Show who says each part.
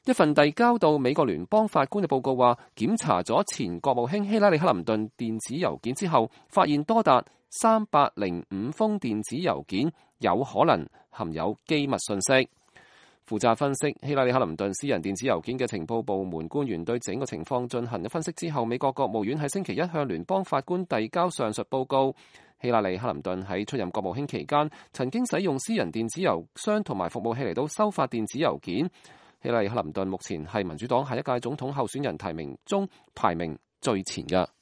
Speaker 1: 一份遞交到美國聯邦法官嘅報告話，檢查咗前國務卿希拉里克林頓電子郵件之後，發現多達305封電子郵件有可能含有機密信息。負責分析希拉里克林頓私人電子郵件嘅情報部門官員對整個情況進行咗分析之後，美國國務院喺星期一向聯邦法官遞交上述報告。希拉里克林頓喺出任國務卿期間，曾經使用私人電子郵箱同埋服務器嚟到收發電子郵件。希拉里克林頓目前係民主黨下一屆總統候選人提名中排名最前嘅。